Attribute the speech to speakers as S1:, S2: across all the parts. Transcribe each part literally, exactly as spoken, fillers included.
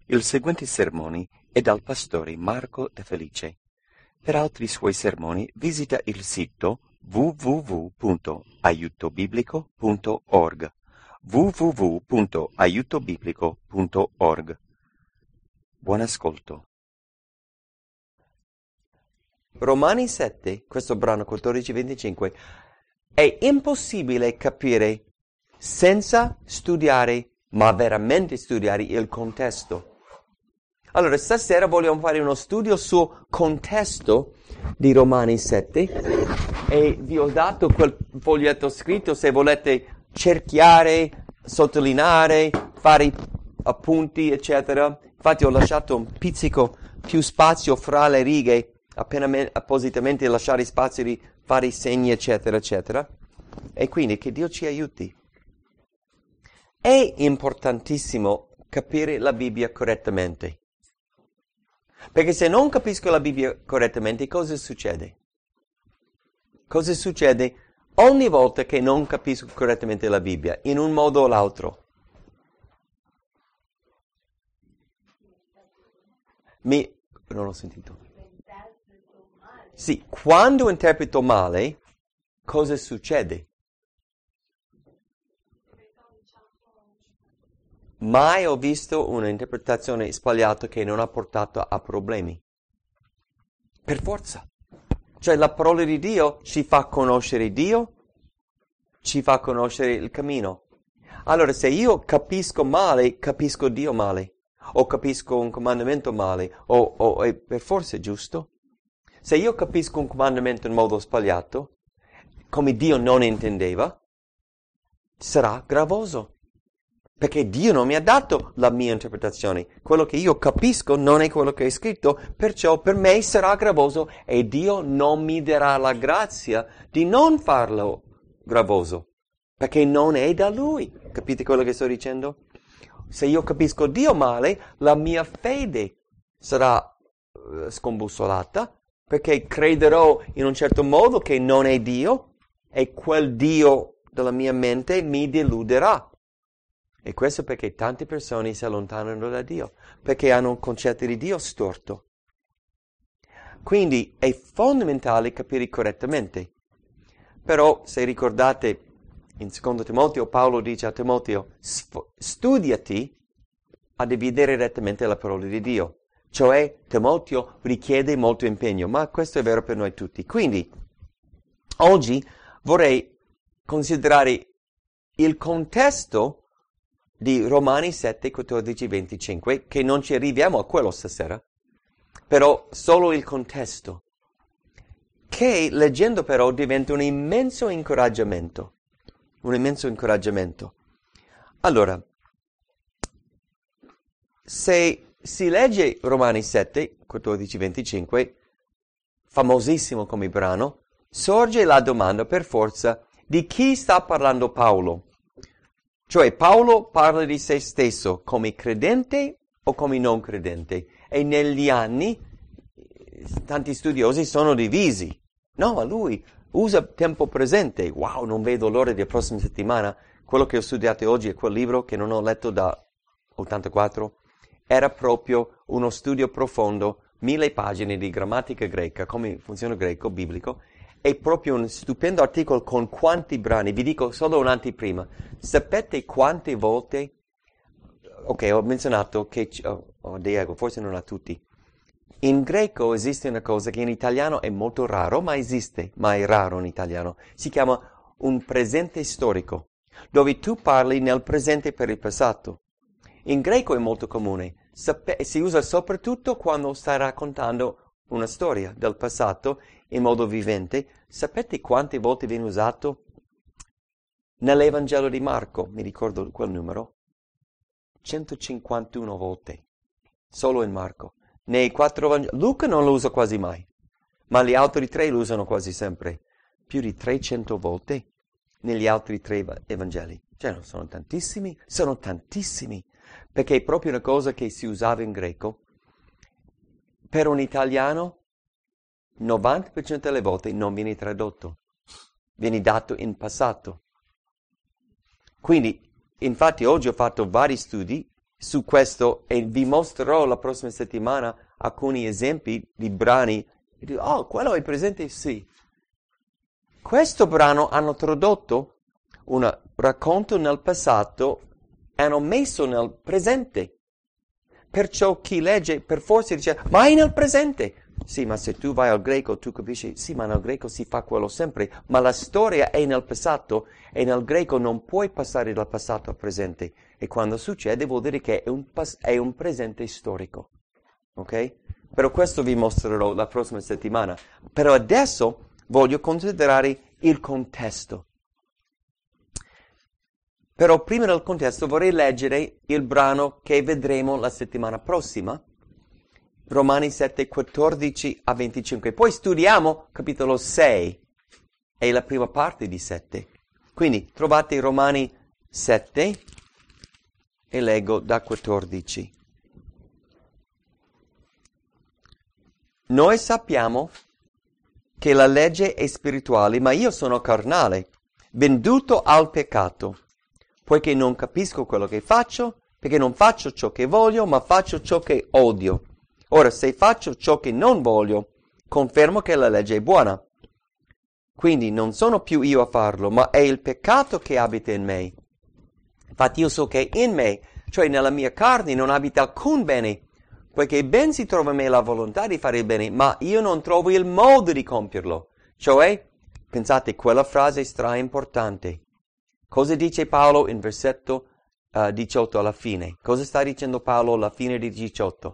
S1: Il seguente sermone è dal pastore Marco De Felice. Per altri suoi sermoni visita il sito w w w punto aiuto biblico punto org w w w punto aiuto biblico punto org. Buon ascolto.
S2: Romani sette, questo brano quattordici venticinque, è impossibile capire senza studiare, ma veramente studiare il contesto. Allora, stasera vogliamo fare uno studio sul contesto di Romani sette e vi ho dato quel foglietto scritto se volete cerchiare, sottolineare, fare appunti, eccetera. Infatti ho lasciato un pizzico più spazio fra le righe, appena me- appositamente lasciare spazio di fare i segni, eccetera, eccetera. E quindi che Dio ci aiuti. È importantissimo capire la Bibbia correttamente. Perché se non capisco la Bibbia correttamente, cosa succede? Cosa succede ogni volta che non capisco correttamente la Bibbia, in un modo o l'altro? Mi... non ho sentito. Sì, quando interpreto male, cosa succede? Mai ho visto un'interpretazione sbagliata che non ha portato a problemi. Per forza. Cioè la parola di Dio ci fa conoscere Dio, ci fa conoscere il cammino. Allora se io capisco male, capisco Dio male. O capisco un comandamento male, o, o è per forza giusto. Se io capisco un comandamento in modo sbagliato, come Dio non intendeva, sarà gravoso. Perché Dio non mi ha dato la mia interpretazione. Quello che io capisco non è quello che è scritto, perciò per me sarà gravoso e Dio non mi darà la grazia di non farlo gravoso. Perché non è da Lui. Capite quello che sto dicendo? Se io capisco Dio male, la mia fede sarà uh, scombussolata, perché crederò in un certo modo che non è Dio, e quel Dio della mia mente mi deluderà. E questo perché tante persone si allontanano da Dio, perché hanno un concetto di Dio storto. Quindi è fondamentale capire correttamente. Però, se ricordate, in secondo Timoteo, Paolo dice a Timoteo, studiati a dividere rettamente la parola di Dio. Cioè, Timoteo richiede molto impegno, ma questo è vero per noi tutti. Quindi, oggi vorrei considerare il contesto di Romani sette, quattordici, venticinque, che non ci arriviamo a quello stasera, però solo il contesto, che leggendo però diventa un immenso incoraggiamento, un immenso incoraggiamento. Allora, se si legge Romani sette, quattordici, venticinque, famosissimo come brano, sorge la domanda per forza di chi sta parlando Paolo. Cioè Paolo parla di se stesso come credente o come non credente. E negli anni tanti studiosi sono divisi. No, ma lui usa tempo presente. Wow, non vedo l'ora della prossima settimana. Quello che ho studiato oggi è quel libro che non ho letto da ottantaquattro. Era proprio uno studio profondo, mille pagine di grammatica greca, come funziona il greco, biblico. È proprio un stupendo articolo con quanti brani. Vi dico solo un'anteprima. Sapete quante volte, ok, ho menzionato che, oh, oh Diego, forse non a tutti, in greco esiste una cosa che in italiano è molto raro, ma esiste, ma è raro in italiano. Si chiama un presente storico, dove tu parli nel presente per il passato. In greco è molto comune, Sape- si usa soprattutto quando stai raccontando una storia del passato in modo vivente. Sapete quante volte viene usato? Nell'Evangelo di Marco, mi ricordo quel numero, centocinquantuno volte, solo in Marco. Nei quattro Vangeli, Luca non lo usa quasi mai, ma gli altri tre lo usano quasi sempre, più di trecento volte negli altri tre Evangeli. Cioè, non sono tantissimi, sono tantissimi, perché è proprio una cosa che si usava in greco. Per un italiano, novanta per cento delle volte non viene tradotto, viene dato in passato. Quindi, infatti oggi ho fatto vari studi su questo e vi mostrerò la prossima settimana alcuni esempi di brani. E dico, oh, quello è presente? Sì. Questo brano hanno tradotto un racconto nel passato e hanno messo nel presente. Perciò chi legge per forza dice, ma è nel presente. Sì, ma se tu vai al greco tu capisci, sì, ma nel greco si fa quello sempre, ma la storia è nel passato e nel greco non puoi passare dal passato al presente. E quando succede vuol dire che è un, pas- è un presente storico. Ok? Però questo vi mostrerò la prossima settimana. Però adesso voglio considerare il contesto. Però prima del contesto vorrei leggere il brano che vedremo la settimana prossima. Romani sette, quattordici a venticinque. Poi studiamo capitolo sei. È la prima parte di sette. Quindi trovate Romani sette e leggo da quattordici. Noi sappiamo che la legge è spirituale, ma io sono carnale, venduto al peccato, poiché non capisco quello che faccio, perché non faccio ciò che voglio, ma faccio ciò che odio. Ora, se faccio ciò che non voglio, confermo che la legge è buona. Quindi non sono più io a farlo, ma è il peccato che abita in me. Infatti io so che in me, cioè nella mia carne, non abita alcun bene, poiché ben si trova in me la volontà di fare il bene, ma io non trovo il modo di compierlo. Cioè, pensate, quella frase è stra importante. Cosa dice Paolo in versetto uh, diciotto alla fine? Cosa sta dicendo Paolo alla fine di diciotto?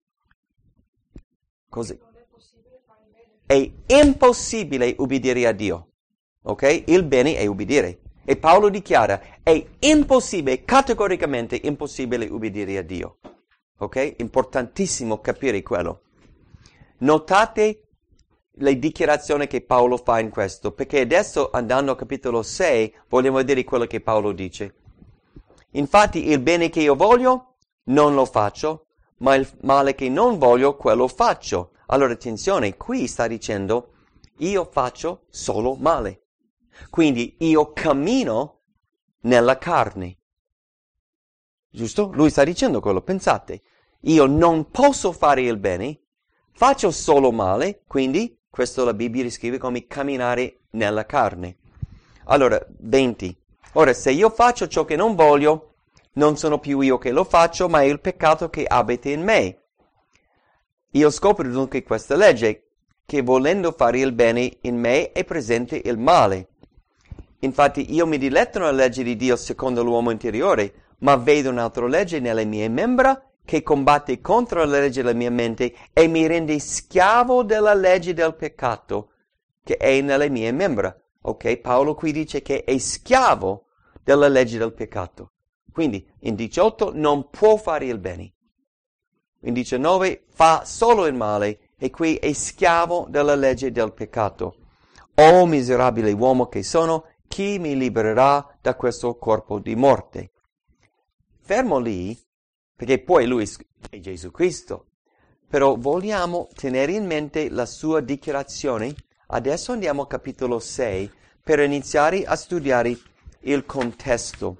S2: Così. È impossibile ubbidire a Dio. Ok? Il bene è ubbidire. E Paolo dichiara, è impossibile, categoricamente impossibile ubbidire a Dio. Ok? Importantissimo capire quello. Notate le dichiarazioni che Paolo fa in questo, perché adesso andando al capitolo sei vogliamo vedere quello che Paolo dice. Infatti il bene che io voglio non lo faccio, ma il male che non voglio quello faccio. Allora attenzione, qui sta dicendo io faccio solo male. Quindi io cammino nella carne. Giusto? Lui sta dicendo quello, pensate. Io non posso fare il bene, faccio solo male, quindi questo la Bibbia descrive come camminare nella carne. Allora, venti. Ora, se io faccio ciò che non voglio, non sono più io che lo faccio, ma è il peccato che abita in me. Io scopro dunque questa legge, che volendo fare il bene in me è presente il male. Infatti io mi diletto nella legge di Dio secondo l'uomo interiore, ma vedo un'altra legge nelle mie membra che combatte contro la legge della mia mente e mi rende schiavo della legge del peccato che è nelle mie membra. Ok? Paolo qui dice che è schiavo della legge del peccato. Quindi in diciotto non può fare il bene. In diciannove fa solo il male e qui è schiavo della legge del peccato. O miserabile uomo che sono, chi mi libererà da questo corpo di morte? Fermo lì, perché poi lui è Gesù Cristo. Però vogliamo tenere in mente la sua dichiarazione. Adesso andiamo al capitolo sei per iniziare a studiare il contesto.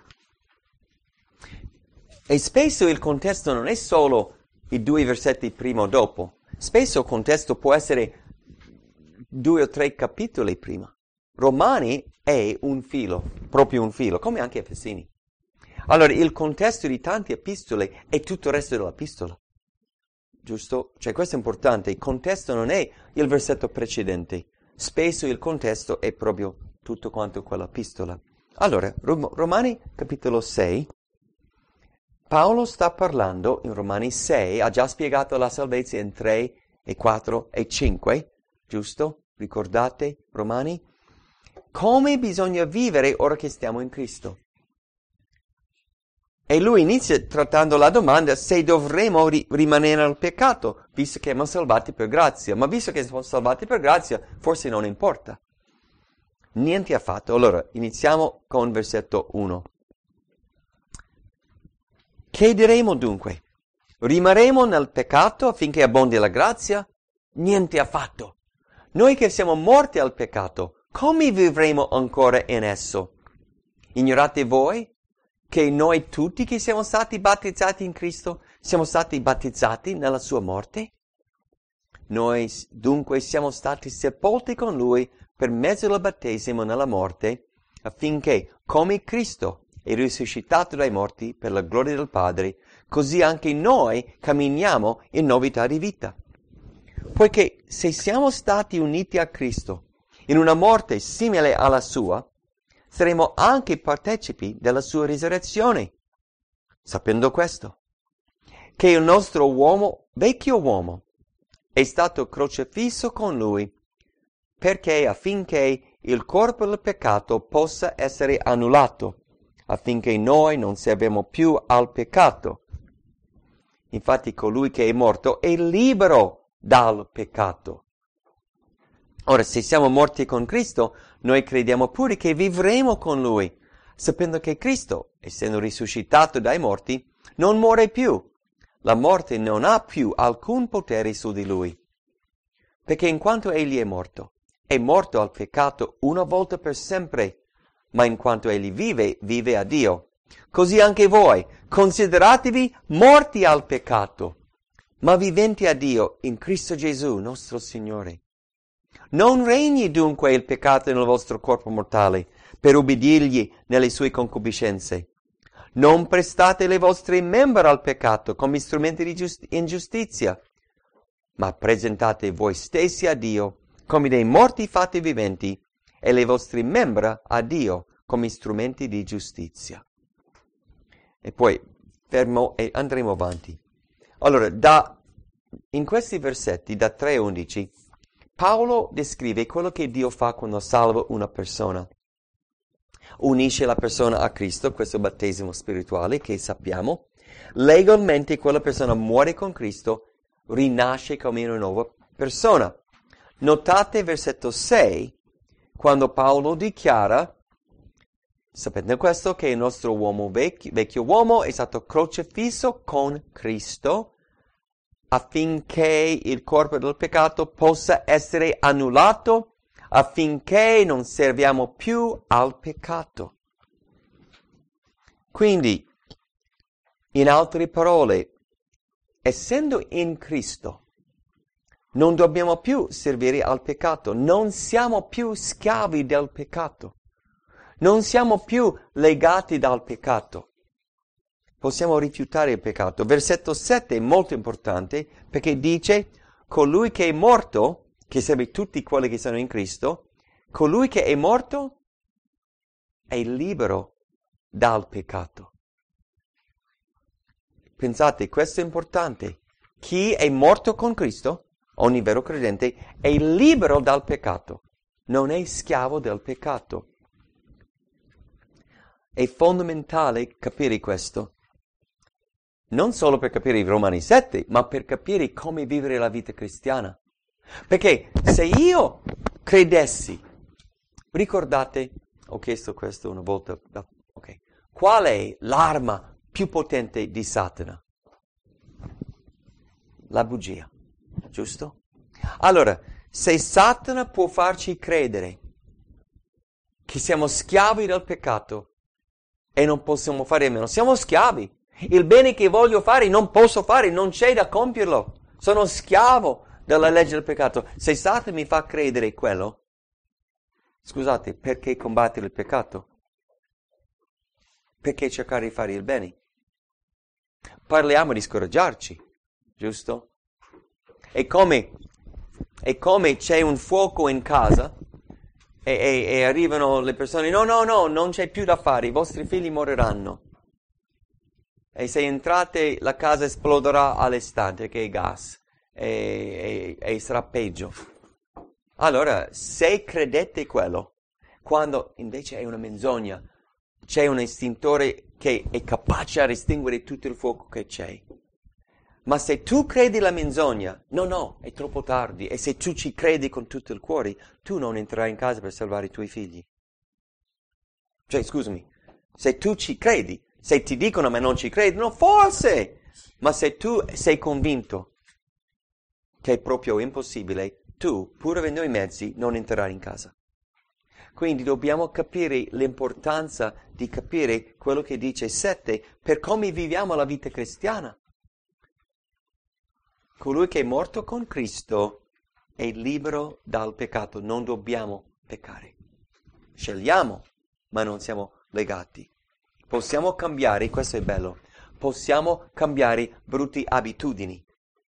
S2: E spesso il contesto non è solo i due versetti prima o dopo. Spesso il contesto può essere due o tre capitoli prima. Romani è un filo, proprio un filo, come anche Efesini. Allora, il contesto di tante epistole è tutto il resto dell'epistola. Giusto? Cioè, questo è importante. Il contesto non è il versetto precedente. Spesso il contesto è proprio tutto quanto quell'epistola. Allora, Rom- Romani capitolo sei. Paolo sta parlando in Romani sei, ha già spiegato la salvezza in tre e quattro e cinque, giusto? Ricordate, Romani? Come bisogna vivere ora che stiamo in Cristo? E lui inizia trattando la domanda se dovremo ri- rimanere nel peccato, visto che siamo salvati per grazia. Ma visto che siamo salvati per grazia, forse non importa. Niente affatto. Allora, iniziamo con versetto uno. Che diremo dunque? Rimarremo nel peccato affinché abbondi la grazia? Niente affatto. Noi che siamo morti al peccato, come vivremo ancora in esso? Ignorate voi che noi tutti che siamo stati battezzati in Cristo, siamo stati battezzati nella sua morte? Noi dunque siamo stati sepolti con Lui per mezzo del battesimo nella morte, affinché, come Cristo è risuscitato dai morti per la gloria del Padre, così anche noi camminiamo in novità di vita. Poiché se siamo stati uniti a Cristo in una morte simile alla sua, saremo anche partecipi della sua risurrezione, sapendo questo, che il nostro uomo, vecchio uomo, è stato crocifisso con Lui, perché affinché il corpo del peccato possa essere annullato, affinché noi non serviamo più al peccato. Infatti colui che è morto è libero dal peccato. Ora, se siamo morti con Cristo, noi crediamo pure che vivremo con Lui, sapendo che Cristo, essendo risuscitato dai morti, non muore più. La morte non ha più alcun potere su di Lui. Perché in quanto Egli è morto, è morto al peccato una volta per sempre, ma in quanto Egli vive, vive a Dio. Così anche voi, consideratevi morti al peccato, ma viventi a Dio in Cristo Gesù, nostro Signore. Non regni dunque il peccato nel vostro corpo mortale, per ubbidirgli nelle sue concupiscenze. Non prestate le vostre membra al peccato come strumenti di giust- ingiustizia, ma presentate voi stessi a Dio come dei morti fatti viventi, e le vostre membra a Dio come strumenti di giustizia. E poi fermo e andremo avanti. Allora, da, in questi versetti, da tre a undici, Paolo descrive quello che Dio fa quando salva una persona. Unisce la persona a Cristo, questo battesimo spirituale che sappiamo. Legalmente quella persona muore con Cristo, rinasce come una nuova persona. Notate versetto sei, quando Paolo dichiara, sapendo questo, che il nostro uomo vecchio, vecchio uomo è stato crocifisso con Cristo, affinché il corpo del peccato possa essere annullato, affinché non serviamo più al peccato. Quindi, in altre parole, essendo in Cristo, non dobbiamo più servire al peccato, non siamo più schiavi del peccato, non siamo più legati dal peccato. Possiamo rifiutare il peccato. Versetto sette è molto importante perché dice, colui che è morto, che serve tutti quelli che sono in Cristo, colui che è morto è libero dal peccato. Pensate, questo è importante. Chi è morto con Cristo, ogni vero credente, è libero dal peccato, non è schiavo del peccato. È fondamentale capire questo. Non solo per capire i Romani sette, ma per capire come vivere la vita cristiana. Perché se io credessi, ricordate, ho chiesto questo una volta, ok, qual è l'arma più potente di Satana? La bugia, giusto? Allora, se Satana può farci credere che siamo schiavi del peccato e non possiamo fare a meno, siamo schiavi. Il bene che voglio fare non posso fare, non c'è da compierlo. Sono schiavo della legge del peccato. Se Satana mi fa credere quello, scusate, perché combattere il peccato? Perché cercare di fare il bene? Parliamo di scoraggiarci, giusto? È come, è come c'è un fuoco in casa e, e, e arrivano le persone, no, no, no, non c'è più da fare, i vostri figli moriranno. E se entrate la casa esploderà all'istante, che è gas, e, e, e sarà peggio. Allora, se credete quello, quando invece è una menzogna, c'è un estintore che è capace a estinguere tutto il fuoco che c'è. Ma se tu credi la menzogna, no, no, è troppo tardi. E se tu ci credi con tutto il cuore, tu non entrerai in casa per salvare i tuoi figli. Cioè, scusami, se tu ci credi, se ti dicono ma non ci credono, forse! Ma se tu sei convinto che è proprio impossibile, tu, pur avendo i mezzi, non entrerai in casa. Quindi dobbiamo capire l'importanza di capire quello che dice sette per come viviamo la vita cristiana. Colui che è morto con Cristo è libero dal peccato, non dobbiamo peccare. Scegliamo, ma non siamo legati. Possiamo cambiare, questo è bello, possiamo cambiare brutte abitudini.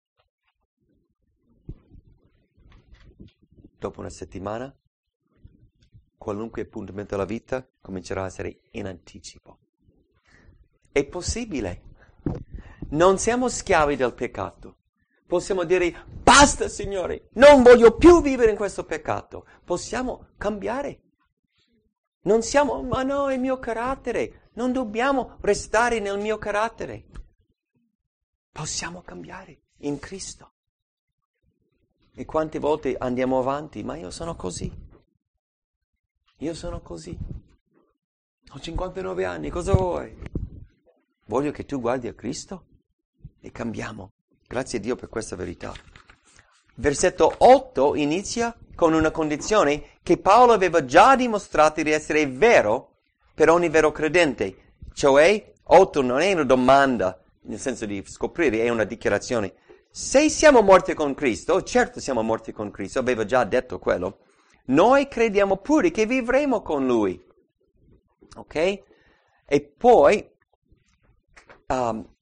S2: Dopo una settimana, qualunque appuntamento della vita comincerà a essere in anticipo. È possibile. Non siamo schiavi del peccato. Possiamo dire, basta Signore, non voglio più vivere in questo peccato. Possiamo cambiare. Non siamo, ma no, è il mio carattere. Non dobbiamo restare nel mio carattere. Possiamo cambiare in Cristo. E quante volte andiamo avanti, ma io sono così. Io sono così. Ho cinquantanove anni, cosa vuoi? Voglio che tu guardi a Cristo e cambiamo. Grazie a Dio per questa verità. Versetto otto inizia con una condizione che Paolo aveva già dimostrato di essere vero per ogni vero credente. Cioè, otto non è una domanda, nel senso di scoprire, è una dichiarazione. Se siamo morti con Cristo, certo siamo morti con Cristo, aveva già detto quello, noi crediamo pure che vivremo con Lui. Ok? E poi um,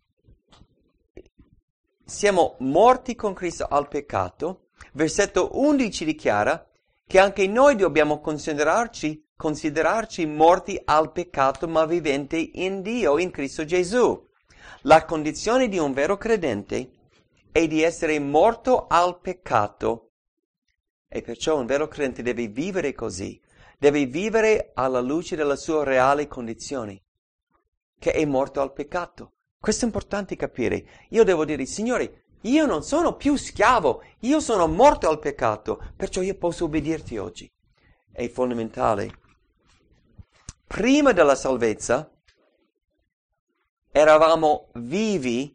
S2: siamo morti con Cristo al peccato. Versetto undici dichiara che anche noi dobbiamo considerarci, considerarci morti al peccato ma viventi in Dio, in Cristo Gesù. La condizione di un vero credente è di essere morto al peccato e perciò un vero credente deve vivere così, deve vivere alla luce della sua reale condizione, che è morto al peccato. Questo è importante capire. Io devo dire, Signore, io non sono più schiavo, io sono morto al peccato, perciò io posso ubbidirti oggi. È fondamentale. Prima della salvezza eravamo vivi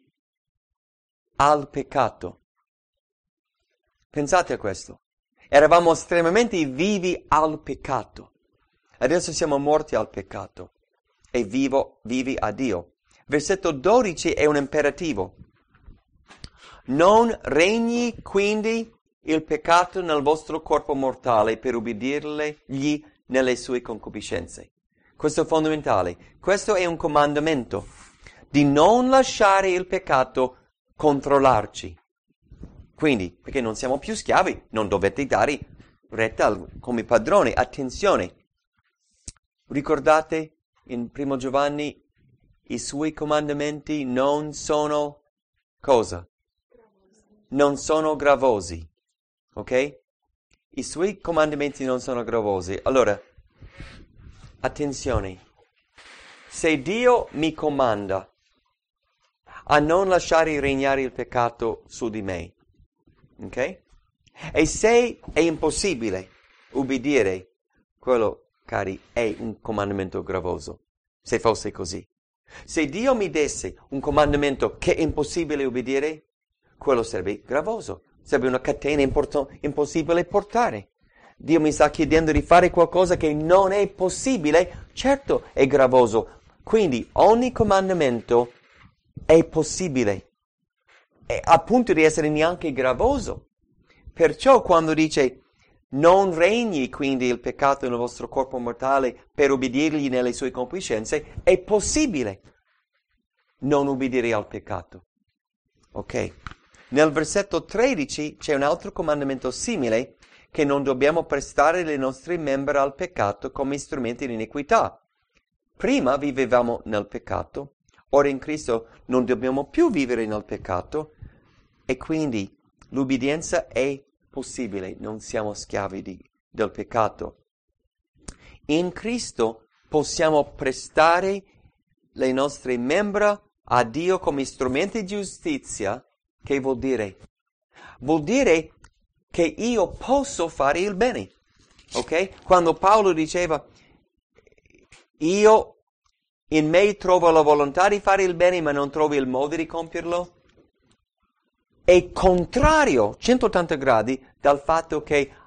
S2: al peccato. Pensate a questo. Eravamo estremamente vivi al peccato. Adesso siamo morti al peccato e vivo, vivi a Dio. Versetto dodici è un imperativo. Non regni quindi il peccato nel vostro corpo mortale per ubbidirgli nelle sue concupiscenze. Questo è fondamentale. Questo è un comandamento di non lasciare il peccato controllarci. Quindi, perché non siamo più schiavi, non dovete dare retta al, come padrone. Attenzione, ricordate in primo Giovanni i suoi comandamenti non sono cosa? Non sono gravosi, ok? I suoi comandamenti non sono gravosi. Allora, attenzione, se Dio mi comanda a non lasciare regnare il peccato su di me, ok? E se è impossibile ubbidire, quello, cari, è un comandamento gravoso, se fosse così. Se Dio mi desse un comandamento che è impossibile ubbidire, quello sarebbe gravoso, sarebbe una catena import- impossibile portare. Dio mi sta chiedendo di fare qualcosa che non è possibile, certo è gravoso. Quindi ogni comandamento è possibile, è a punto di essere neanche gravoso. Perciò quando dice non regni quindi il peccato nel vostro corpo mortale per ubbidirgli nelle sue concupiscenze, è possibile non ubbidire al peccato. Ok? Nel versetto tredici c'è un altro comandamento simile, che non dobbiamo prestare le nostre membra al peccato come strumenti di iniquità. Prima vivevamo nel peccato, ora in Cristo non dobbiamo più vivere nel peccato e quindi l'ubbidienza è possibile, non siamo schiavi di, del peccato. In Cristo possiamo prestare le nostre membra a Dio come strumenti di giustizia. Che vuol dire? Vuol dire che io posso fare il bene, ok? Quando Paolo diceva io in me trovo la volontà di fare il bene ma non trovo il modo di compierlo, è contrario centottanta gradi dal fatto che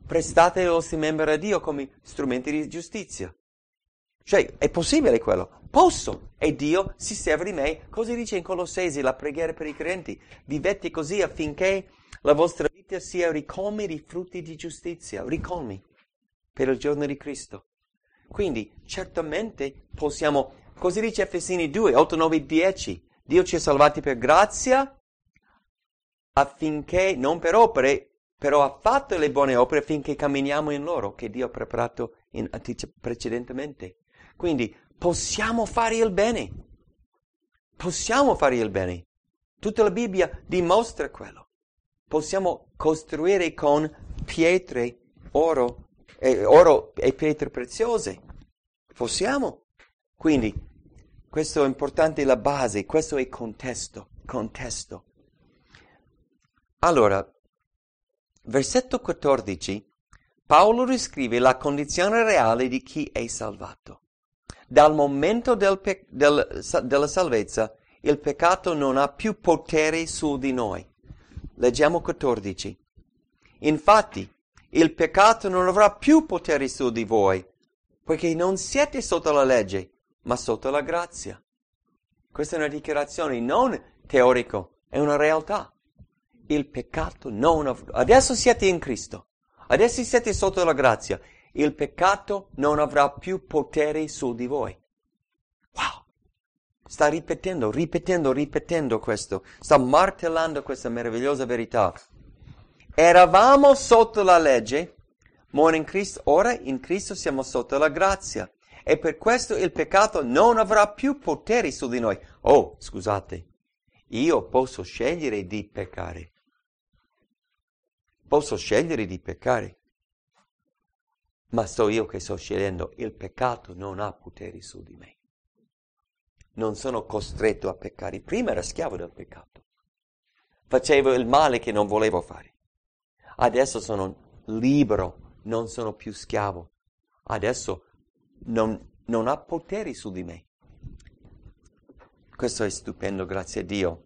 S2: prestate i vostri membri a Dio come strumenti di giustizia. Cioè, è possibile quello. Posso. E Dio si serve di me. Cosa dice in Colossesi, la preghiera per i credenti? Vivete così affinché la vostra vita sia ricolmi di frutti di giustizia. Ricolmi. Per il giorno di Cristo. Quindi, certamente possiamo... Cosa dice Efesini due, otto, nove, dieci? Dio ci ha salvati per grazia affinché, non per opere, però ha fatto le buone opere affinché camminiamo in loro, che Dio ha preparato in, precedentemente. Quindi possiamo fare il bene. Possiamo fare il bene. Tutta la Bibbia dimostra quello. Possiamo costruire con pietre, oro, eh, oro e pietre preziose. Possiamo. Quindi questo è importante, la base, questo è contesto, contesto. Allora, versetto quattordici, Paolo riscrive la condizione reale di chi è salvato. Dal momento del pe- del, della salvezza, il peccato non ha più potere su di noi. Leggiamo quattordici. Infatti, il peccato non avrà più potere su di voi, perché non siete sotto la legge, ma sotto la grazia. Questa è una dichiarazione non teorica, è una realtà. Il peccato non avrà... Adesso siete in Cristo, adesso siete sotto la grazia. Il peccato non avrà più potere su di voi. Wow! Sta ripetendo, ripetendo, ripetendo questo. Sta martellando questa meravigliosa verità. Eravamo sotto la legge, ma in Cristo, ora in Cristo siamo sotto la grazia. E per questo il peccato non avrà più potere su di noi. Oh, scusate, io posso scegliere di peccare. Posso scegliere di peccare. Ma so io che sto scegliendo, il peccato non ha potere su di me. Non sono costretto a peccare. Prima ero schiavo del peccato. Facevo il male che non volevo fare. Adesso sono libero, non sono più schiavo. Adesso non, non ha potere su di me. Questo è stupendo, grazie a Dio.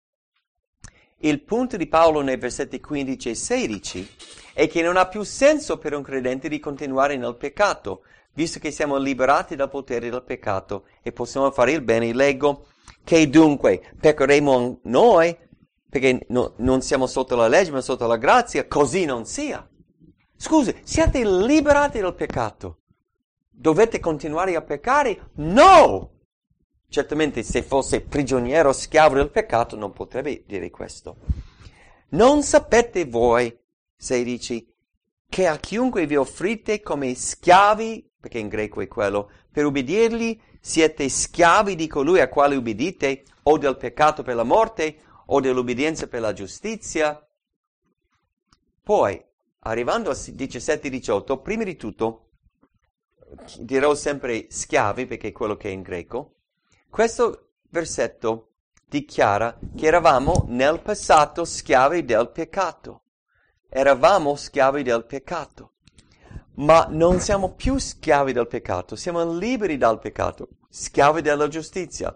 S2: Il punto di Paolo nei versetti quindici e sedici è che non ha più senso per un credente di continuare nel peccato, visto che siamo liberati dal potere del peccato e possiamo fare il bene. Leggo che dunque peccheremo noi, perché no, non siamo sotto la legge ma sotto la grazia, così non sia. Scusi, siete liberati dal peccato. Dovete continuare a peccare? No! Certamente se fosse prigioniero schiavo del peccato non potrebbe dire questo. Non sapete voi, sedici, che a chiunque vi offrite come schiavi, perché in greco è quello, per ubbidirgli siete schiavi di colui a quale ubbidite, o del peccato per la morte, o dell'ubbidienza per la giustizia. Poi, arrivando a diciassette diciotto, prima di tutto, dirò sempre schiavi, perché è quello che è in greco. Questo versetto dichiara che eravamo nel passato schiavi del peccato. Eravamo schiavi del peccato. Ma non siamo più schiavi del peccato, siamo liberi dal peccato, schiavi della giustizia.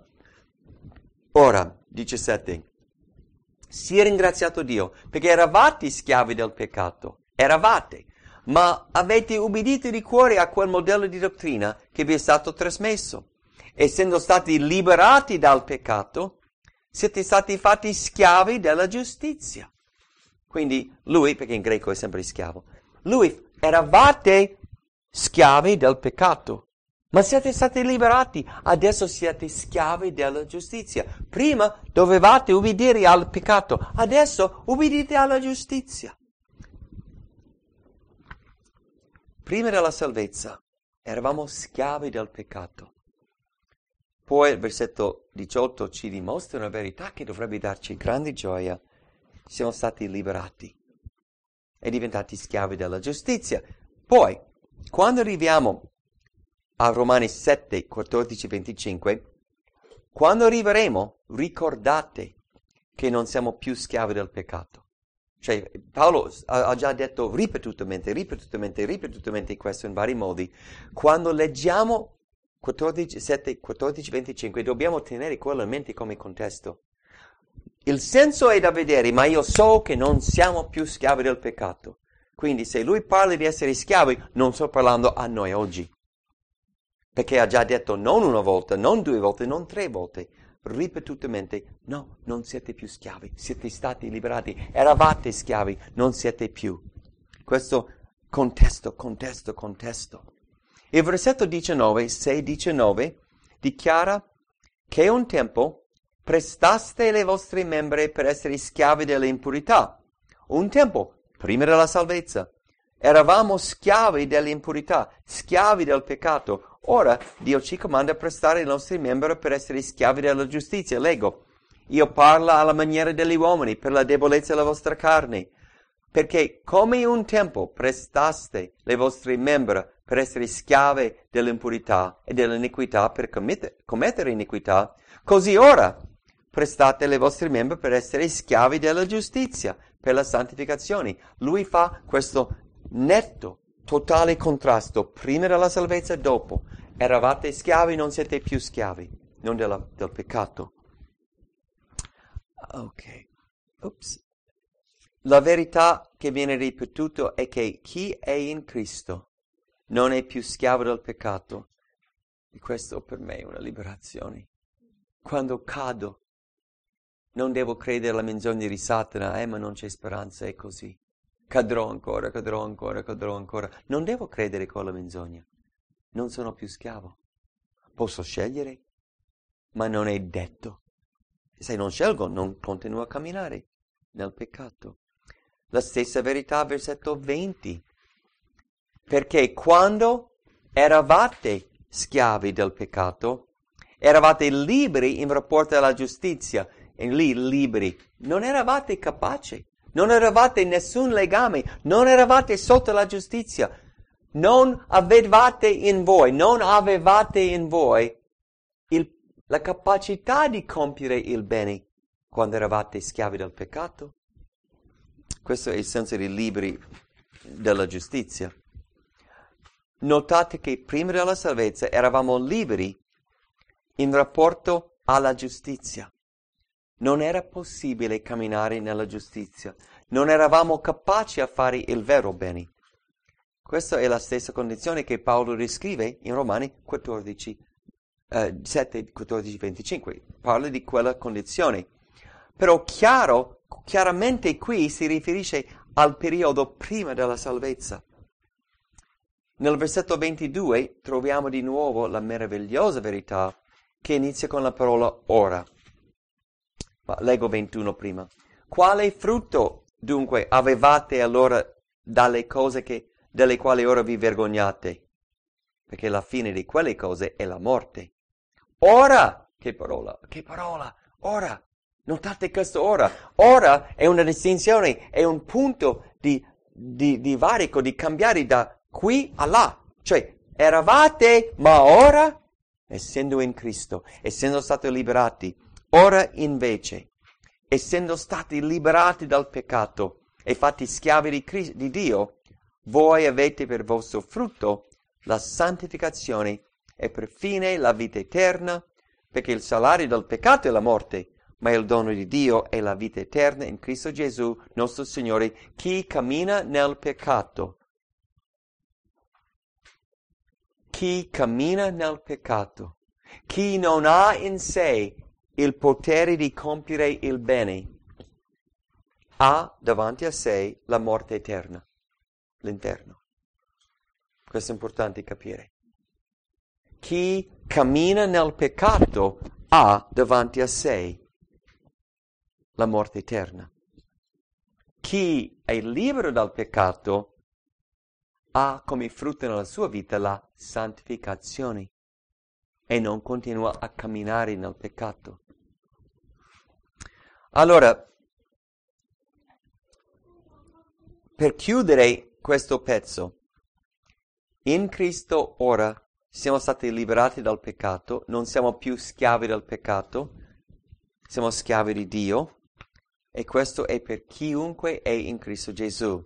S2: Ora, diciassette, sia ringraziato Dio, perché eravate schiavi del peccato, eravate, ma avete ubbidito di cuore a quel modello di dottrina che vi è stato trasmesso. Essendo stati liberati dal peccato, siete stati fatti schiavi della giustizia. Quindi lui, perché in greco è sempre schiavo, lui, eravate schiavi del peccato, ma siete stati liberati, adesso siete schiavi della giustizia. Prima dovevate ubbidire al peccato, adesso ubbidite alla giustizia. Prima della salvezza eravamo schiavi del peccato. Poi il versetto diciotto ci dimostra una verità che dovrebbe darci grande gioia. Siamo stati liberati e diventati schiavi della giustizia. Poi, quando arriviamo a Romani sette, quattordici, venticinque, quando arriveremo, ricordate che non siamo più schiavi del peccato. Cioè, Paolo ha già detto ripetutamente, ripetutamente, ripetutamente questo in vari modi. Quando leggiamo quattordici, sette, quattordici, venticinque, dobbiamo tenere quello in mente come contesto. Il senso è da vedere, ma io so che non siamo più schiavi del peccato. Quindi se lui parla di essere schiavi, non sto parlando a noi oggi. Perché ha già detto non una volta, non due volte, non tre volte, ripetutamente, no, non siete più schiavi, siete stati liberati, eravate schiavi, non siete più. Questo contesto, contesto, contesto. Il versetto diciannove, sei diciannove, dichiara che un tempo prestaste le vostre membra per essere schiavi delle impurità. Un tempo, prima della salvezza, eravamo schiavi dell'impurità, schiavi del peccato. Ora Dio ci comanda a prestare i nostri membri per essere schiavi della giustizia. Leggo, io parlo alla maniera degli uomini per la debolezza della vostra carne, perché come un tempo prestaste le vostre membra per essere schiavi dell'impurità e dell'iniquità per commettere, commettere iniquità, così ora prestate le vostre membra per essere schiavi della giustizia, per la santificazione. Lui fa questo netto, totale contrasto, prima della salvezza e dopo. Eravate schiavi, non siete più schiavi, non della, del peccato. Ok, Oops. La verità che viene ripetuta è che chi è in Cristo non è più schiavo del peccato. E questo per me è una liberazione. Quando cado, non devo credere alla menzogna di Satana, eh, ma non c'è speranza, è così. Cadrò ancora, cadrò ancora, cadrò ancora. Non devo credere con la menzogna. Non sono più schiavo. Posso scegliere, ma non è detto. Se non scelgo, non continuo a camminare nel peccato. La stessa verità, versetto venti. Perché quando eravate schiavi del peccato, eravate liberi in rapporto alla giustizia. E lì liberi. Non eravate capaci. Non eravate in nessun legame. Non eravate sotto la giustizia. Non avevate in voi, non avevate in voi il, la capacità di compiere il bene quando eravate schiavi del peccato. Questo è il senso di liberi della giustizia. Notate che prima della salvezza eravamo liberi in rapporto alla giustizia. Non era possibile camminare nella giustizia. Non eravamo capaci a fare il vero bene. Questa è la stessa condizione che Paolo descrive in Romani quattordici, eh, sette, quattordici, venticinque. Parla di quella condizione. Però chiaro, chiaramente qui si riferisce al periodo prima della salvezza. Nel versetto ventidue troviamo di nuovo la meravigliosa verità che inizia con la parola ora. Ma leggo ventuno prima. Quale frutto dunque avevate allora dalle cose che, delle quali ora vi vergognate? Perché la fine di quelle cose è la morte. Ora! Che parola! Che parola! Ora! Notate questo ora. Ora è una distinzione, è un punto di, di, di varico, di cambiare da qui a là. Cioè, eravate, ma ora, essendo in Cristo, essendo stati liberati, ora invece, essendo stati liberati dal peccato e fatti schiavi di, Cristo, di Dio, voi avete per vostro frutto la santificazione e per fine la vita eterna, perché il salario del peccato è la morte, ma il dono di Dio è la vita eterna in Cristo Gesù, nostro Signore. Chi cammina nel peccato, chi cammina nel peccato, chi non ha in sé il potere di compiere il bene, ha davanti a sé la morte eterna, l'inferno. Questo è importante capire. Chi cammina nel peccato ha davanti a sé la morte eterna. Chi è libero dal peccato ha come frutto nella sua vita la santificazione e non continua a camminare nel peccato. Allora, per chiudere questo pezzo, in Cristo ora siamo stati liberati dal peccato, non siamo più schiavi del peccato, siamo schiavi di Dio, e questo è per chiunque è in Cristo Gesù.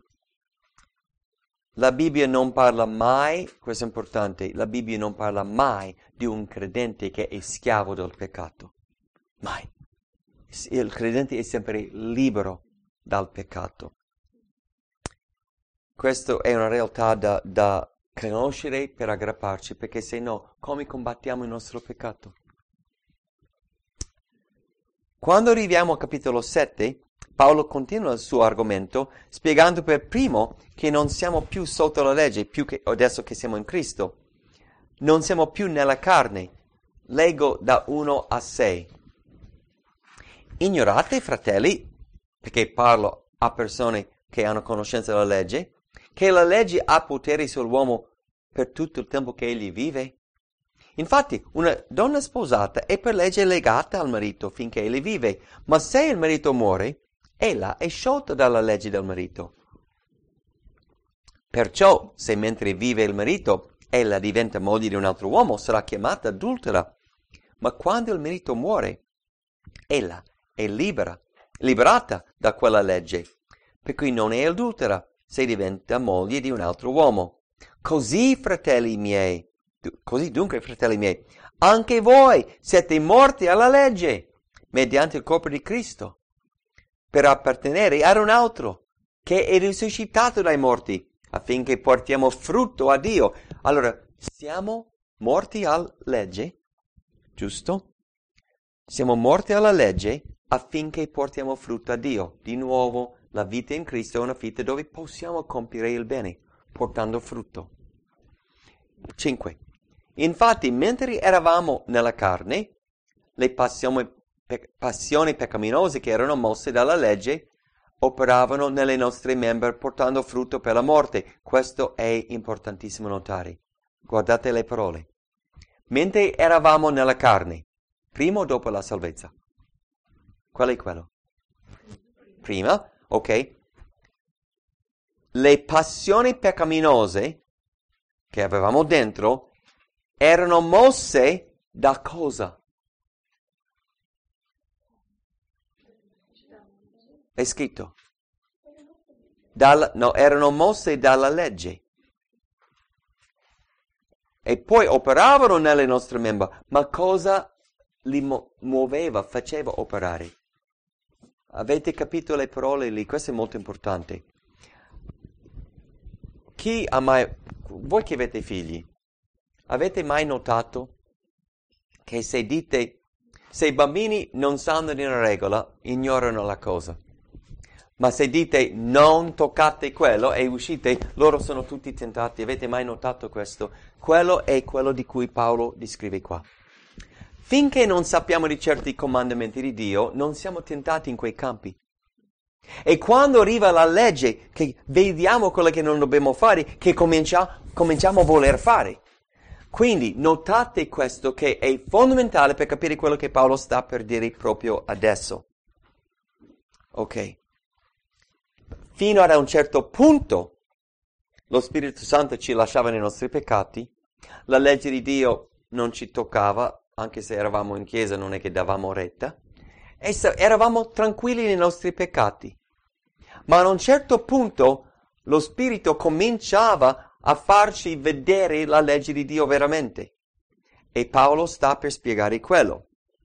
S2: La Bibbia non parla mai, questo è importante, la Bibbia non parla mai di un credente che è schiavo del peccato. Mai. Il credente è sempre libero dal peccato. questa è una realtà da, da conoscere per aggrapparci, perché se no, come combattiamo il nostro peccato? Quando arriviamo al capitolo sette, Paolo continua il suo argomento spiegando per primo che non siamo più sotto la legge, più che adesso che siamo in Cristo. Non siamo più nella carne. Leggo da uno a sei. Ignorate, fratelli, perché parlo a persone che hanno conoscenza della legge, che la legge ha potere sull'uomo per tutto il tempo che egli vive? Infatti, una donna sposata è per legge legata al marito finché egli vive, ma se il marito muore, ella è sciolta dalla legge del marito. Perciò, se mentre vive il marito, ella diventa moglie di un altro uomo, sarà chiamata adultera. Ma quando il marito muore, ella è libera, liberata da quella legge, per cui non è adultera se diventa moglie di un altro uomo. Così, fratelli miei, così dunque, fratelli miei, anche voi siete morti alla legge, mediante il corpo di Cristo, per appartenere ad un altro, che è risuscitato dai morti, affinché portiamo frutto a Dio. Allora, siamo morti alla legge, giusto? Siamo morti alla legge affinché portiamo frutto a Dio. Di nuovo, la vita in Cristo è una vita dove possiamo compiere il bene, portando frutto. cinque. Infatti, mentre eravamo nella carne, le passioni, pe- passioni peccaminose che erano mosse dalla legge operavano nelle nostre membra portando frutto per la morte. Questo è importantissimo notare. Guardate le parole. Mentre eravamo nella carne, prima o dopo la salvezza? Qual è quello? Prima, ok. Le passioni peccaminose che avevamo dentro erano mosse da cosa? È scritto. Dalla, no, erano mosse dalla legge. E poi operavano nelle nostre membra. Ma cosa li mu- muoveva, faceva operare? Avete capito le parole lì? Questo è molto importante. Chi ha mai... Voi che avete figli, avete mai notato che se dite... Se i bambini non sanno di una regola, ignorano la cosa. Ma se dite non toccate quello e uscite, loro sono tutti tentati. Avete mai notato questo? Quello è quello di cui Paolo descrive qua. Finché non sappiamo di certi comandamenti di Dio, non siamo tentati in quei campi. E quando arriva la legge, che vediamo quello che non dobbiamo fare, che comincia, cominciamo a voler fare. Quindi notate questo che è fondamentale per capire quello che Paolo sta per dire proprio adesso. Ok. Fino ad un certo punto lo Spirito Santo ci lasciava nei nostri peccati, la legge di Dio non ci toccava, anche se eravamo in chiesa non è che davamo retta, e eravamo tranquilli nei nostri peccati. Ma ad un certo punto lo Spirito cominciava a farci vedere la legge di Dio veramente. E Paolo sta per spiegare quello.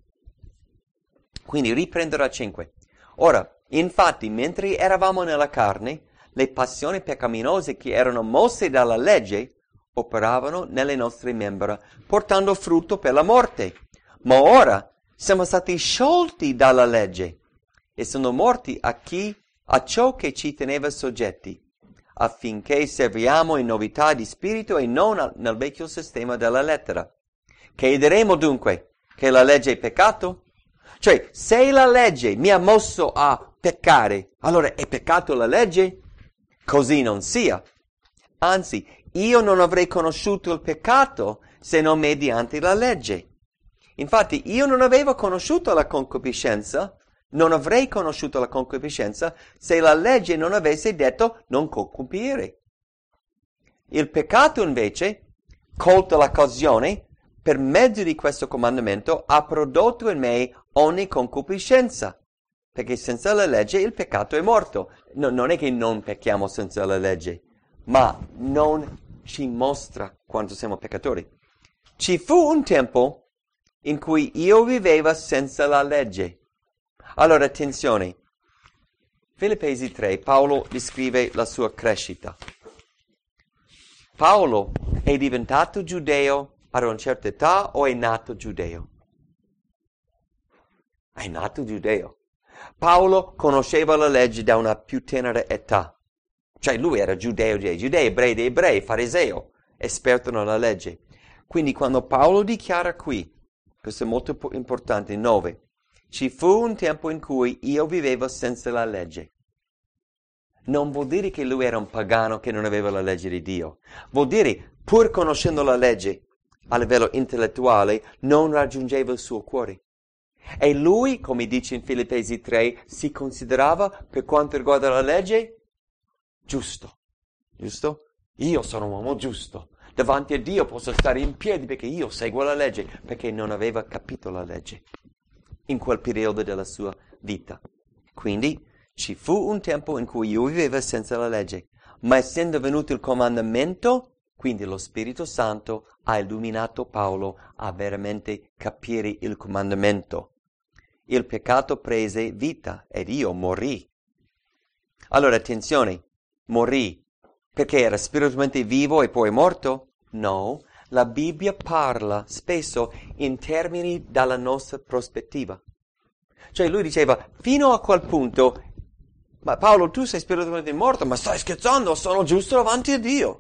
S2: Quindi riprendo da cinque. Ora, infatti, mentre eravamo nella carne, le passioni peccaminose che erano mosse dalla legge operavano nelle nostre membra, portando frutto per la morte. Ma ora siamo stati sciolti dalla legge e sono morti a chi, a ciò che ci teneva soggetti, affinché serviamo in novità di spirito e non nel vecchio sistema della lettera. Che diremo dunque? Che la legge è peccato? Cioè, se la legge mi ha mosso a peccare, allora è peccato la legge? Così non sia. Anzi, io non avrei conosciuto il peccato se non mediante la legge. Infatti, io non avevo conosciuto la concupiscenza, non avrei conosciuto la concupiscenza se la legge non avesse detto non concupire. Il peccato invece, colta l'occasione, per mezzo di questo comandamento, ha prodotto in me ogni concupiscenza. Perché senza la legge il peccato è morto. No, non è che non pecchiamo senza la legge, ma non ci mostra quanto siamo peccatori. Ci fu un tempo in cui io vivevo senza la legge. Allora, attenzione. Filippesi tre, Paolo descrive la sua crescita. Paolo è diventato giudeo ad una certa età o è nato giudeo? È nato giudeo. Paolo conosceva la legge da una più tenera età. Cioè lui era giudeo dei giudei, ebrei dei ebrei, fariseo, esperto nella legge. Quindi quando Paolo dichiara qui, questo è molto importante, nove, ci fu un tempo in cui io vivevo senza la legge. Non vuol dire che lui era un pagano che non aveva la legge di Dio. Vuol dire, pur conoscendo la legge a livello intellettuale, non raggiungeva il suo cuore. E lui, come dice in Filippesi tre, si considerava, per quanto riguarda la legge, giusto. Giusto? Io sono un uomo giusto. Davanti a Dio posso stare in piedi perché io seguo la legge, perché non aveva capito la legge in quel periodo della sua vita. Quindi ci fu un tempo in cui io vivevo senza la legge, ma essendo venuto il comandamento, quindi lo Spirito Santo ha illuminato Paolo a veramente capire il comandamento. Il peccato prese vita ed io morì. Allora attenzione, morì perché era spiritualmente vivo e poi morto? No, la Bibbia parla spesso in termini dalla nostra prospettiva. Cioè lui diceva, fino a quel punto, ma Paolo tu sei spiritualmente morto, ma stai scherzando, sono giusto davanti a Dio.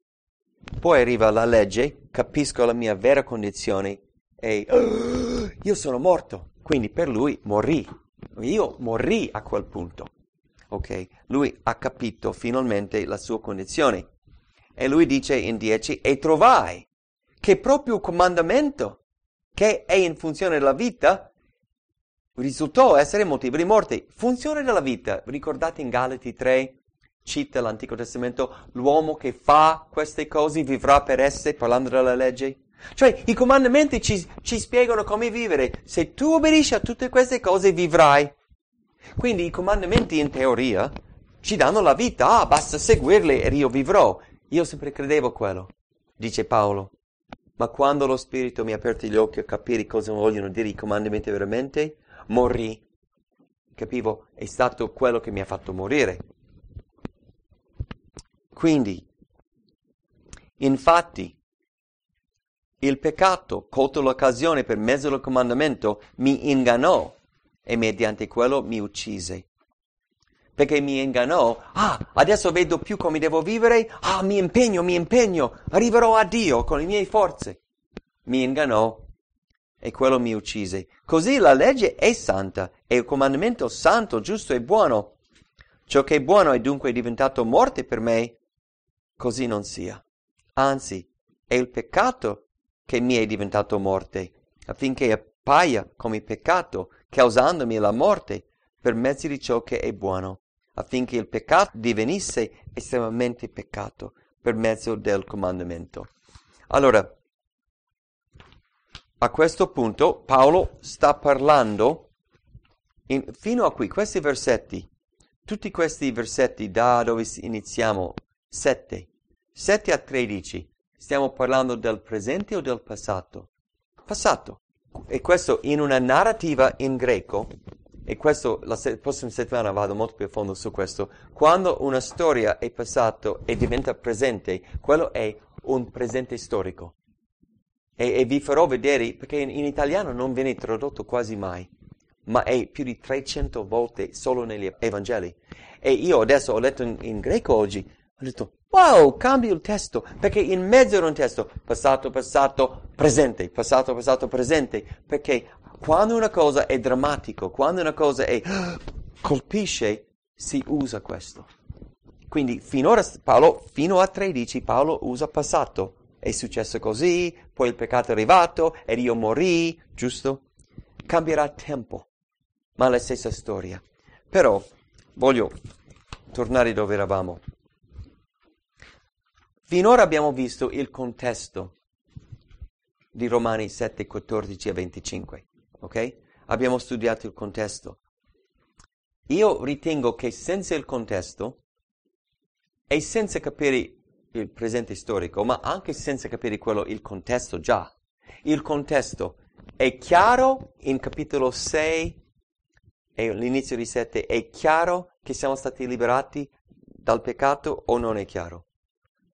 S2: Poi arriva la legge, capisco la mia vera condizione e oh, io sono morto. Quindi per lui morì. Io morì a quel punto. Ok? Lui ha capito finalmente la sua condizione. E lui dice in dieci, e trovai che proprio il comandamento che è in funzione della vita risultò essere motivo di morte. Funzione della vita. Ricordate in Galati tre, cita l'Antico Testamento, l'uomo che fa queste cose vivrà per esse, parlando della legge. Cioè, i comandamenti ci, ci spiegano come vivere. Se tu obbedisci a tutte queste cose, vivrai. Quindi i comandamenti, in teoria, ci danno la vita. Ah, basta seguirli e io vivrò. Io sempre credevo quello, dice Paolo. Ma quando lo Spirito mi ha aperto gli occhi a capire cosa vogliono dire i comandamenti veramente, morì. Capivo? È stato quello che mi ha fatto morire. Quindi, infatti, il peccato, colto l'occasione per mezzo del comandamento, mi ingannò e mediante quello mi uccise. Perché mi ingannò, ah, adesso vedo più come devo vivere, ah, mi impegno, mi impegno, arriverò a Dio con le mie forze. Mi ingannò e quello mi uccise. Così la legge è santa e il comandamento santo, giusto e buono. Ciò che è buono è dunque diventato morte per me, così non sia. Anzi, è il peccato che mi è diventato morte, affinché appaia come peccato, causandomi la morte per mezzo di ciò che è buono, affinché il peccato divenisse estremamente peccato per mezzo del comandamento. Allora, a questo punto Paolo sta parlando, in, fino a qui, questi versetti, tutti questi versetti da dove iniziamo, sette, sette a tredici, stiamo parlando del presente o del passato? Passato. E questo in una narrativa in greco, e questo la se- prossima settimana vado molto più a fondo su questo, quando una storia è passato e diventa presente, quello è un presente storico. E, e vi farò vedere, perché in, in italiano non viene tradotto quasi mai, ma è più di trecento volte solo negli Evangeli. E io adesso ho letto in, in greco oggi, ho detto, wow, cambio il testo, perché in mezzo era un testo, passato, passato, presente, passato, passato, presente, perché quando una cosa è drammatico, quando una cosa è, colpisce, si usa questo. Quindi finora, Paolo, fino a tredici, Paolo usa passato. È successo così, poi il peccato è arrivato, ed io morì, giusto? Cambierà tempo, ma la stessa storia. Però, voglio tornare dove eravamo. Finora abbiamo visto il contesto di Romani sette, quattordici a venticinque, ok? Abbiamo studiato il contesto. Io ritengo che senza il contesto e senza capire il presente storico, ma anche senza capire quello, il contesto già, il contesto è chiaro in capitolo sei e l'inizio di sette, è chiaro che siamo stati liberati dal peccato o non è chiaro?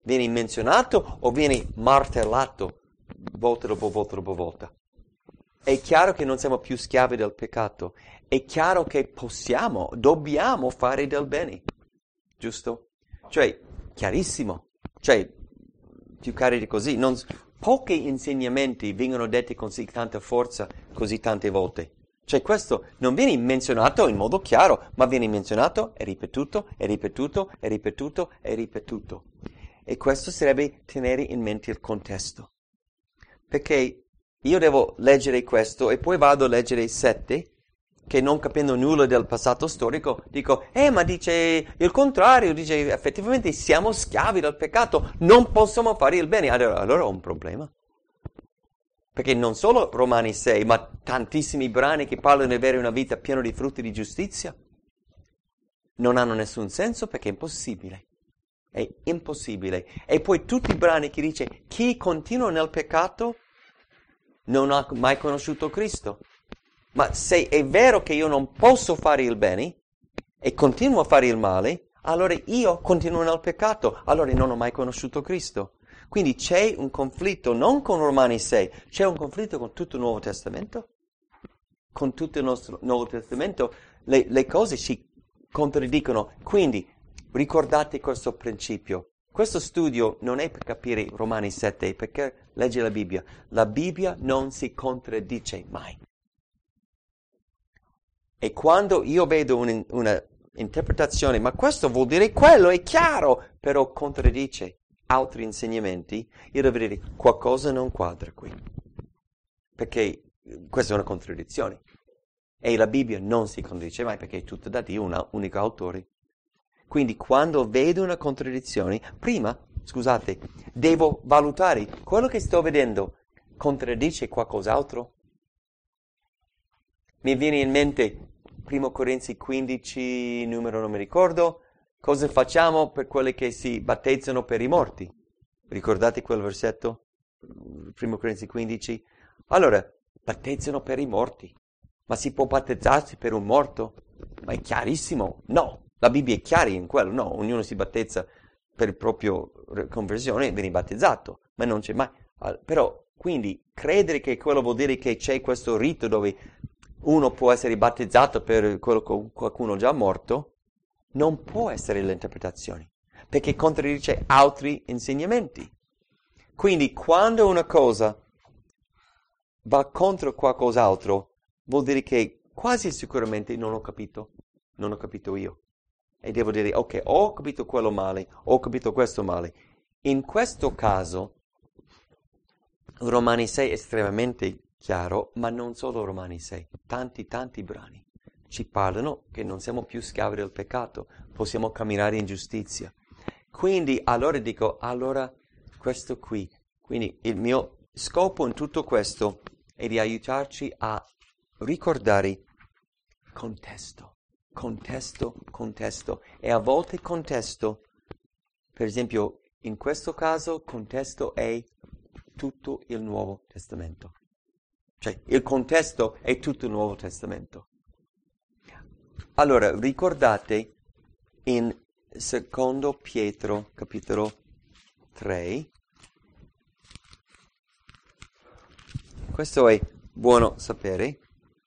S2: Vieni menzionato o vieni martellato volta dopo volta dopo volta? È chiaro che non siamo più schiavi del peccato. È chiaro che possiamo, dobbiamo fare del bene. Giusto? Cioè, chiarissimo. Cioè, più chiaro di così. Non, pochi insegnamenti vengono detti con così tanta forza, così tante volte. Cioè, questo non viene menzionato in modo chiaro, ma viene menzionato e ripetuto, e ripetuto, e ripetuto, e ripetuto. E questo sarebbe tenere in mente il contesto. Perché io devo leggere questo e poi vado a leggere sette, che non capendo nulla del passato storico, dico, eh, ma dice il contrario, dice effettivamente siamo schiavi del peccato, non possiamo fare il bene. Allora, allora ho un problema. Perché non solo Romani sei, ma tantissimi brani che parlano di avere una vita piena di frutti di giustizia non hanno nessun senso perché è impossibile. È impossibile. E poi tutti i brani che dice chi continua nel peccato non ha mai conosciuto Cristo. Ma se è vero che io non posso fare il bene e continuo a fare il male, allora io continuo nel peccato, allora non ho mai conosciuto Cristo. Quindi c'è un conflitto non con Romani sei, c'è un conflitto con tutto il Nuovo Testamento. Con tutto il nostro Nuovo Testamento le, le cose si contraddicono. Quindi ricordate questo principio. Questo studio non è per capire Romani sette, è perché legge la Bibbia. La Bibbia non si contraddice mai. E quando io vedo un, una interpretazione, ma questo vuol dire quello, è chiaro, però contraddice altri insegnamenti, io devo dire qualcosa non quadra qui. Perché questa è una contraddizione. E la Bibbia non si contraddice mai perché è tutta da Dio, un unico autore. Quindi quando vedo una contraddizione, prima, scusate, devo valutare quello che sto vedendo contraddice qualcos'altro. Mi viene in mente Primo Corinzi quindici, numero non mi ricordo, cosa facciamo per quelli che si battezzano per i morti? Ricordate quel versetto? Primo Corinzi quindici. Allora, battezzano per i morti. Ma si può battezzarsi per un morto? Ma è chiarissimo. No, la Bibbia è chiara in quello. No, ognuno si battezza per propria conversione e viene battezzato. Ma non c'è mai. Però, quindi, credere che quello vuol dire che c'è questo rito dove uno può essere battezzato per quello che qualcuno già morto, non può essere l'interpretazione, perché contraddice altri insegnamenti. Quindi quando una cosa va contro qualcos'altro, vuol dire che quasi sicuramente non ho capito, non ho capito io. E devo dire, ok, ho capito quello male, ho capito questo male. In questo caso, Romani sei è estremamente chiaro, ma non solo Romani sei, tanti, tanti brani ci parlano che non siamo più schiavi del peccato, possiamo camminare in giustizia. Quindi allora dico, allora questo qui, quindi il mio scopo in tutto questo è di aiutarci a ricordare contesto, contesto, contesto, e a volte contesto, per esempio in questo caso contesto è tutto il Nuovo Testamento. Cioè, il contesto è tutto il Nuovo Testamento. Allora, ricordate in secondo Pietro, capitolo tre, questo è buono sapere.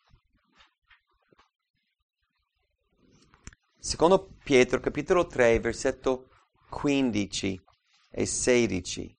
S2: Secondo Pietro, capitolo tre, versetto quindici e sedici.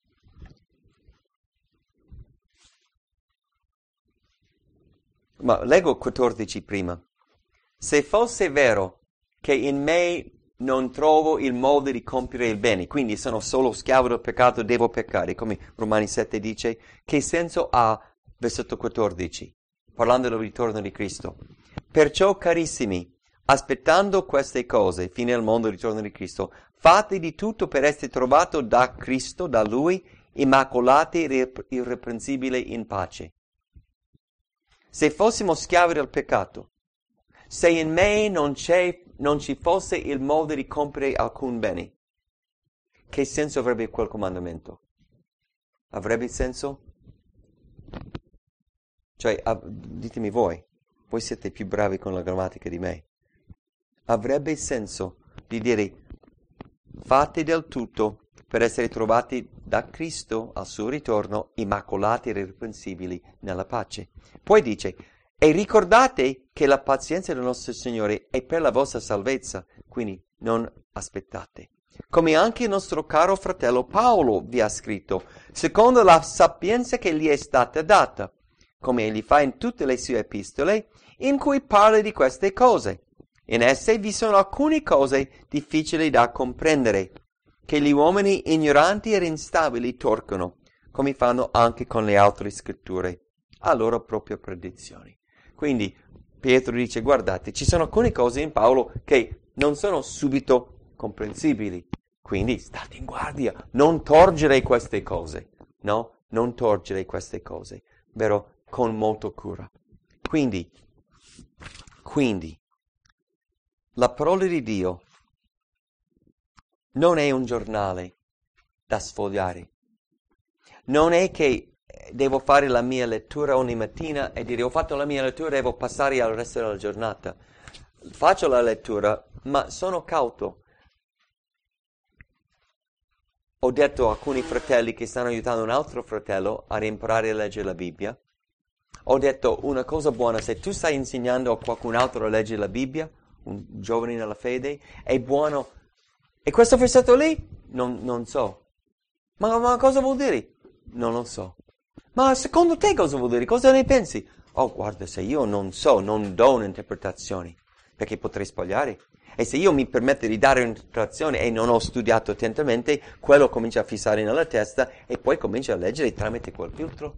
S2: Ma leggo quattordici prima. Se fosse vero che in me non trovo il modo di compiere il bene, quindi sono solo schiavo del peccato, devo peccare, come Romani sette dice, che senso ha versetto quattordici, parlando del ritorno di Cristo? Perciò, carissimi, aspettando queste cose, fine al mondo, ritorno di Cristo, fate di tutto per essere trovato da Cristo, da Lui, immacolati e irreprensibili in pace. Se fossimo schiavi del peccato, se in me non, c'è, non ci fosse il modo di compiere alcun bene, che senso avrebbe quel comandamento? Avrebbe senso? Cioè, av- ditemi voi, voi siete più bravi con la grammatica di me. Avrebbe senso di dire, fate del tutto per essere trovati da Cristo al suo ritorno, immacolati e irreprensibili nella pace. Poi dice, e ricordate che la pazienza del nostro Signore è per la vostra salvezza, quindi non aspettate. Come anche il nostro caro fratello Paolo vi ha scritto, secondo la sapienza che gli è stata data, come egli fa in tutte le sue epistole, in cui parla di queste cose. In esse vi sono alcune cose difficili da comprendere, che gli uomini ignoranti ed instabili torcono, come fanno anche con le altre scritture, a loro proprie predizioni. Quindi Pietro dice, guardate, ci sono alcune cose in Paolo che non sono subito comprensibili, quindi state in guardia, non torgere queste cose, no? Non torgere queste cose, vero? Con molto cura. Quindi, quindi, la parola di Dio non è un giornale da sfogliare. Non è che devo fare la mia lettura ogni mattina e dire ho fatto la mia lettura e devo passare al resto della giornata. Faccio la lettura, ma sono cauto. Ho detto a alcuni fratelli che stanno aiutando un altro fratello a imparare a leggere la Bibbia. Ho detto una cosa buona, se tu stai insegnando a qualcun altro a leggere la Bibbia, un giovane nella fede, è buono. E questo versetto lì? Non, non so. Ma, ma cosa vuol dire? Non lo so. Ma secondo te cosa vuol dire? Cosa ne pensi? Oh, guarda, se io non so, non do un'interpretazione, perché potrei sbagliare. E se io mi permetto di dare un'interpretazione e non ho studiato attentamente, quello comincia a fissare nella testa e poi comincia a leggere tramite quel filtro.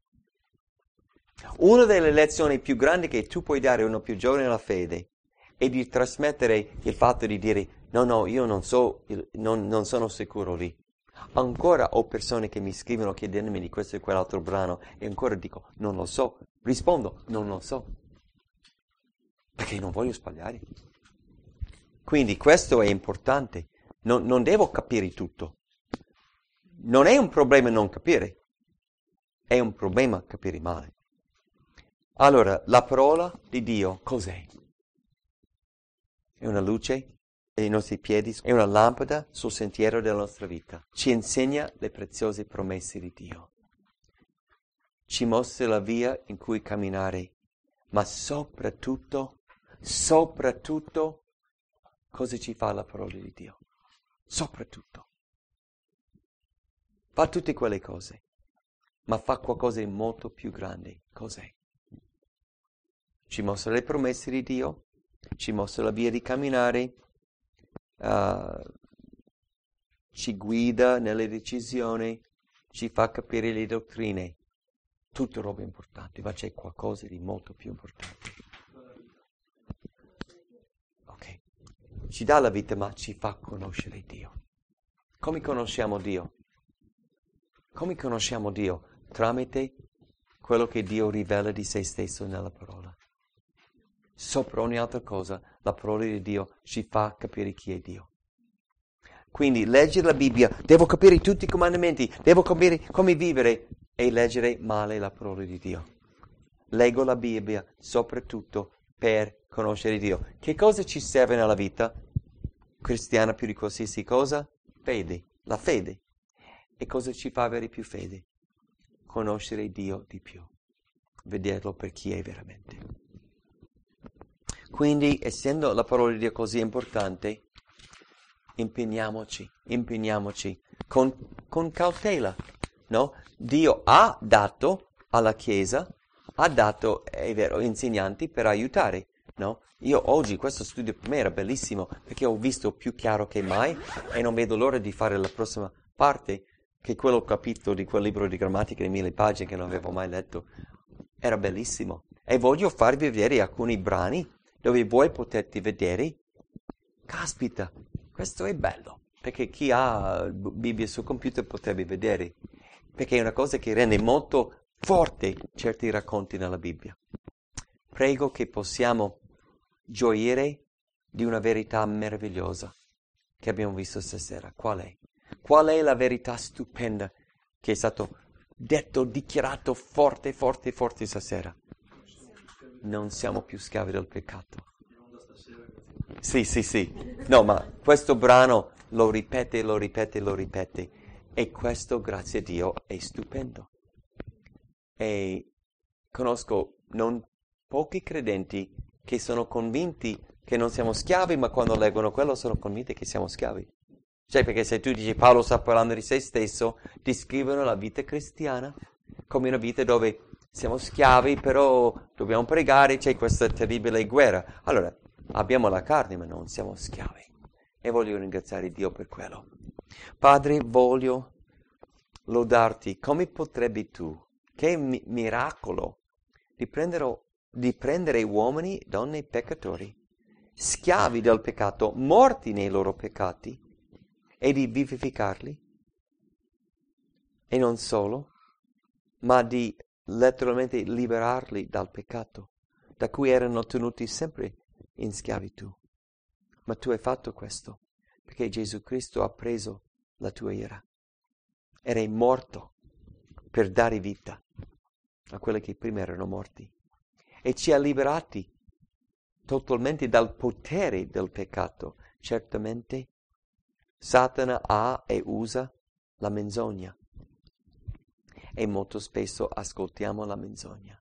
S2: Una delle lezioni più grandi che tu puoi dare a uno più giovane nella fede è di trasmettere il fatto di dire no, no, io non so, non, non sono sicuro lì. Ancora ho persone che mi scrivono chiedendomi di questo e quell'altro brano e ancora dico non lo so. Rispondo non lo so. Perché non voglio sbagliare. Quindi questo è importante. Non, non devo capire tutto. Non è un problema non capire. È un problema capire male. Allora, la parola di Dio cos'è? È una luce ai nostri piedi, è una lampada sul sentiero della nostra vita. Ci insegna le preziose promesse di Dio. Ci mostra la via in cui camminare, ma soprattutto, soprattutto, cosa ci fa la parola di Dio? Soprattutto. Fa tutte quelle cose, ma fa qualcosa di molto più grande. Cos'è? Ci mostra le promesse di Dio, ci mostra la via di camminare, uh, ci guida nelle decisioni, ci fa capire le dottrine. Tutte robe importanti, ma c'è qualcosa di molto più importante. Ok. Ci dà la vita, ma ci fa conoscere Dio. Come conosciamo Dio? Come conosciamo Dio? Tramite quello che Dio rivela di se stesso nella parola. Sopra ogni altra cosa, la parola di Dio ci fa capire chi è Dio. Quindi leggere la Bibbia, devo capire tutti i comandamenti, devo capire come vivere e leggere male la parola di Dio. Leggo la Bibbia soprattutto per conoscere Dio. Che cosa ci serve nella vita cristiana più di qualsiasi cosa? Fede, la fede. E cosa ci fa avere più fede? Conoscere Dio di più, vederlo per chi è veramente. Quindi, essendo la parola di Dio così importante, impegniamoci, impegniamoci con, con cautela, no? Dio ha dato alla Chiesa, ha dato, è vero, insegnanti per aiutare, no? Io oggi, questo studio per me era bellissimo, perché ho visto più chiaro che mai e non vedo l'ora di fare la prossima parte, che quello capitolo di quel libro di grammatica di mille pagine che non avevo mai letto. Era bellissimo. E voglio farvi vedere alcuni brani dove voi potete vedere, caspita, questo è bello, perché chi ha Bibbia sul computer potrebbe vedere, perché è una cosa che rende molto forte certi racconti nella Bibbia. Prego che possiamo gioire di una verità meravigliosa che abbiamo visto stasera. Qual è? Qual è la verità stupenda che è stato detto, dichiarato forte, forte, forte stasera? Non siamo più schiavi del peccato. Sì, sì, sì. No, ma questo brano lo ripete, lo ripete, lo ripete. E questo, grazie a Dio, è stupendo. E conosco non pochi credenti che sono convinti che non siamo schiavi, ma quando leggono quello sono convinti che siamo schiavi. Cioè, perché se tu dici Paolo sta parlando di se stesso, descrivono la vita cristiana come una vita dove siamo schiavi, però dobbiamo pregare, c'è questa terribile guerra. Allora, abbiamo la carne, ma non siamo schiavi. E voglio ringraziare Dio per quello. Padre, voglio lodarti. Come potrebbe tu, che mi- miracolo, di prendere, di prendere uomini, donne, peccatori, schiavi del peccato, morti nei loro peccati, e di vivificarli. E non solo, ma di letteralmente liberarli dal peccato, da cui erano tenuti sempre in schiavitù. Ma tu hai fatto questo, perché Gesù Cristo ha preso la tua ira. Eri morto per dare vita a quelli che prima erano morti. E ci ha liberati totalmente dal potere del peccato. Certamente Satana ha e usa la menzogna. E molto spesso ascoltiamo la menzogna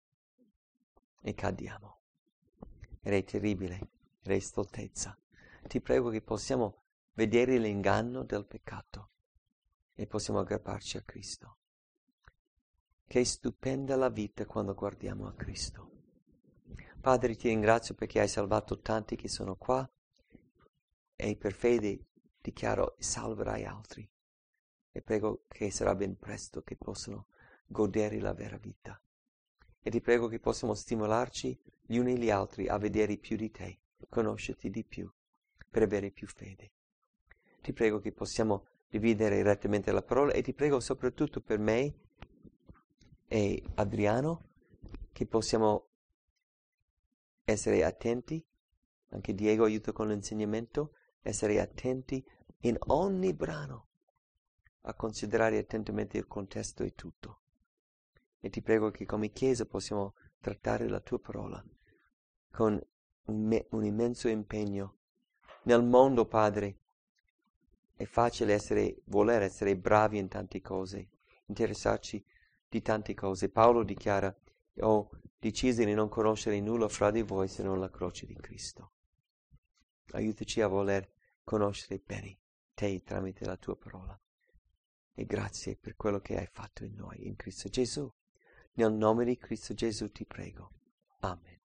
S2: e cadiamo. Ed è terribile, ed è stoltezza. Ti prego che possiamo vedere l'inganno del peccato e possiamo aggrapparci a Cristo. Che stupenda la vita quando guardiamo a Cristo. Padre, ti ringrazio perché hai salvato tanti che sono qua e per fede dichiaro salverai altri. E prego che sarà ben presto che possano godere la vera vita. E ti prego che possiamo stimolarci gli uni gli altri a vedere più di te, conoscerti di più, per avere più fede. Ti prego che possiamo dividere rettamente la parola e ti prego soprattutto per me e Adriano che possiamo essere attenti, anche Diego aiuta con l'insegnamento, essere attenti in ogni brano a considerare attentamente il contesto e tutto. E ti prego che come Chiesa possiamo trattare la tua parola con un, me- un immenso impegno. Nel mondo, Padre, è facile essere, voler essere bravi in tante cose, interessarci di tante cose. Paolo dichiara, ho deciso di non conoscere nulla fra di voi se non la croce di Cristo. Aiutaci a voler conoscere bene te tramite la tua parola. E grazie per quello che hai fatto in noi, in Cristo Gesù. Nel nome di Cristo Gesù ti prego. Amen.